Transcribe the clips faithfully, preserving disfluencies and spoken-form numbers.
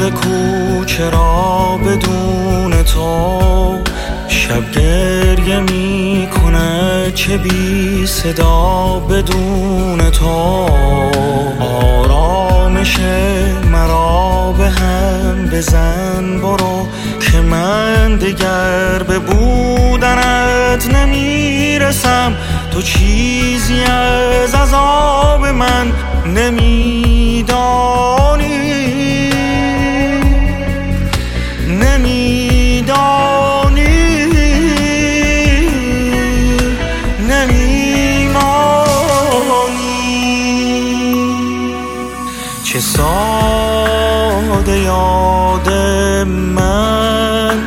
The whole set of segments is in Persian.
باغ کوچه را بدون تو، شب گریه می کنه چه بی صدا بدون تو. آرامش مرا به هم بزن برو، که من دیگر به بودنت نمیرسم. تو چیزی از عذاب من نمیدانی، نمیدانی، نمیمانی. چه ساده یاد من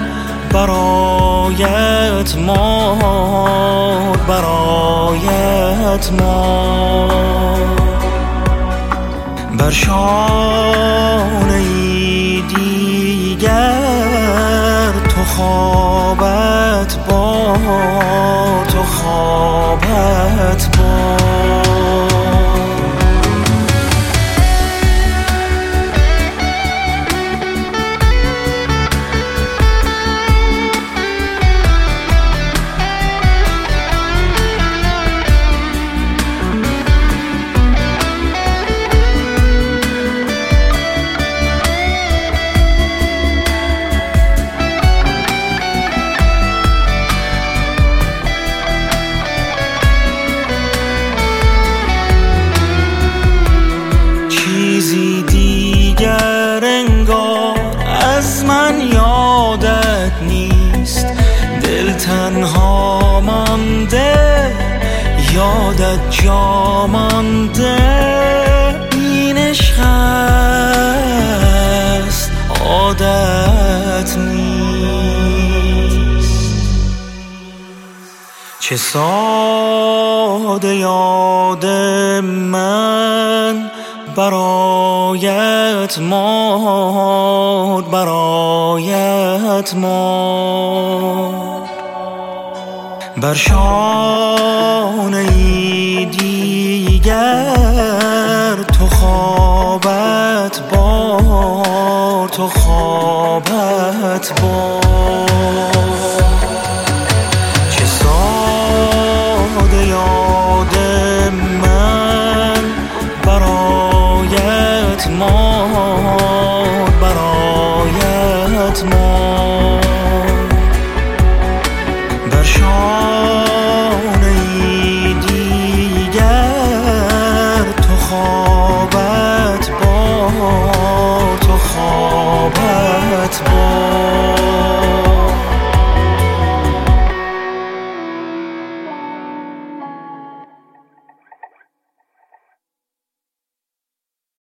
برایت ماند، برایت ماند. بر شانه ای دیگر تو خوابت باد، تو خوابت باد. چیزی دیگر انگار از من یادت نیست، دل تنها مانده، یادت جا مانده. این عشق است عادت نیست. چه ساده یاد من برایت ماند، برایت ماند. بر شانه ای دیگر تو خوابت باد، تو خوابت باد.